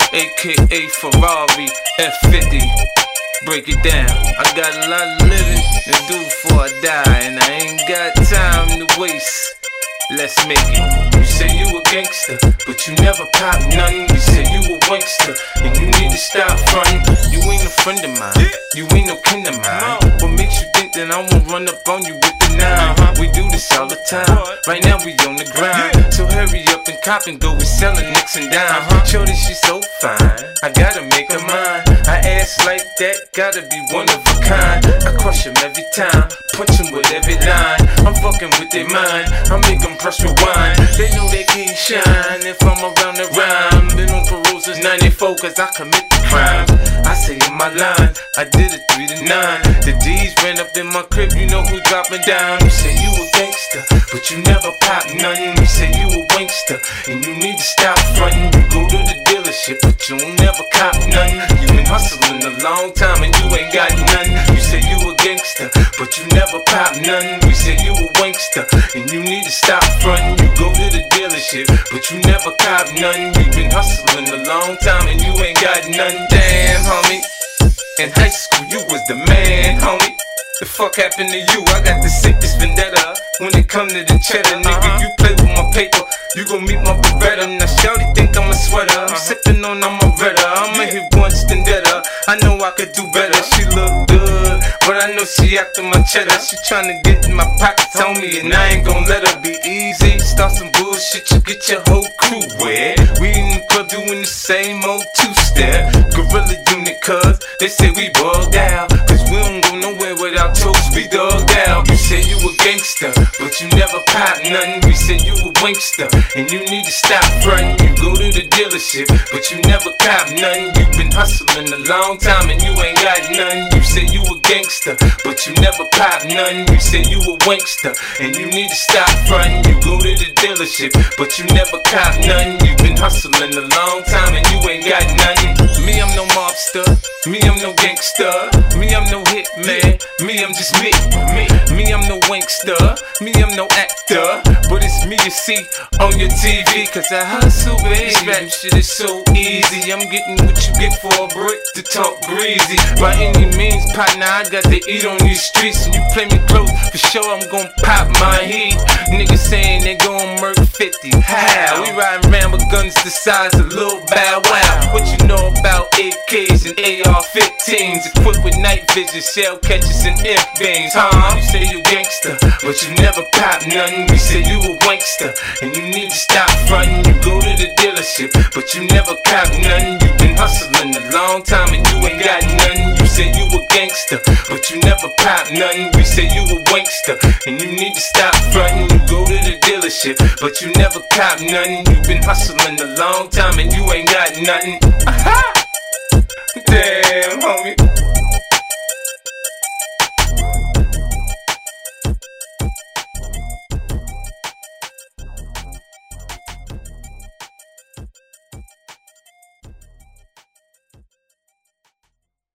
aka Ferrari F50. Break it down. I got a lot of living to do before I die, and I ain't got time to waste. Let's make it. You say you a gangster, but you never pop nothing. You say you a wankster, and you need to stop frontin'. You ain't a friend of mine, you ain't no kin of mine. What makes you think that I won't run up on you with the 9? We do this all the time. Right now we on the grind, so hurry up and cop and go. We sellin' nicks and dimes. Shorty, she's so fine, I gotta make her mine. I ass like that, gotta be one of a kind. I crush him every time, punch him with every line. I'm fucking with their mind, I make them press rewind. They know they can't shine if I'm around the rhyme. Been on parole since 94 cause I commit the crime. I say in my line, I did it 3 to 9. The D's ran up in my crib, you know who dropping down. You say you a gangster, but you never pop nothing. You say you a wankster, and you need to stop frontin'. You go to the dealership, but you don't never cop nothing. You been hustling a long time and you ain't got nothing. You say you a gangster, but you never pop nothing. We say you a wankster, and you need to stop frontin'. You go to the dealership, but you never cop nothing. You been hustling a long time and you ain't got nothing. Damn, homie, in high school you was the man, homie. The fuck happened to you? I got the sickest vendetta. When it come to the cheddar, nigga, you play with my paper, you gon' meet my Beretta. Now shawty think I'm a sweater, I'm sippin' on Amaretta. I'ma hit once then better. I know I could do better. She look good, but I know she after my cheddar. She tryna get in my pockets on me, and I ain't gon' let her be easy. Start some bullshit, you get your whole crew wet. We in the club doing the same old two-step. Gorilla unit, cuz they say we bugged out, cause we don't go nowhere without toast, we dug out. You say you a gangster, but you never pop nothing. We say you a wankster, and you need to stop frontin'. You go to the dealership, but you never cop nothing. You been hustling a long time and you ain't got nothing. You say you a gangster, but you never pop nothing. You say you a wankster, and you need to stop frontin'. You go to the dealership, but you never cop nothing. You been hustling a long time and you ain't got nothing. Me, I'm no mobster. Me, I'm no gangster. Me, I'm no hitman. Me, I'm just me. Me, I'm no wankster. Me, I'm no actor. But it's me you see on your TV, cause I hustle, baby. Rap shit is so easy. I'm getting what you get for a brick to talk greasy. By any means, partner, I got to eat on these streets. And you play me close, for sure I'm gon' pop my heat. Niggas saying they gon' murk 50. How? We riding around with guns the size of Lil Bow Wow. What you know about AKs and AR-15s? Equipped with night vision, shell catchers and F-beams, huh? You say you gangster, but you never pop nothing. We say you a wankster, and you need to stop frontin'. You go to the dealership, but you never cop nothing. You been hustling a long time and you ain't got nothing. You say you a gangster, but you never pop nothing. We say you a wankster, and you need to stop frontin'. You go to the dealership, but you never cop nothing. You been hustling a long time and you ain't got nothing. Aha! Damn, homie.